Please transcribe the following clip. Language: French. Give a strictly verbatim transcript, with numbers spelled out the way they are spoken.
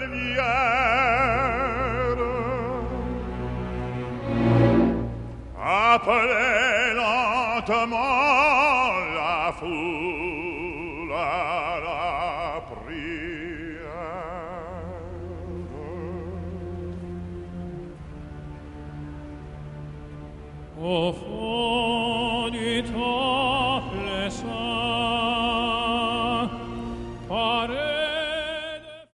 lumière. Appelez lentement la foule à la prière. Oh,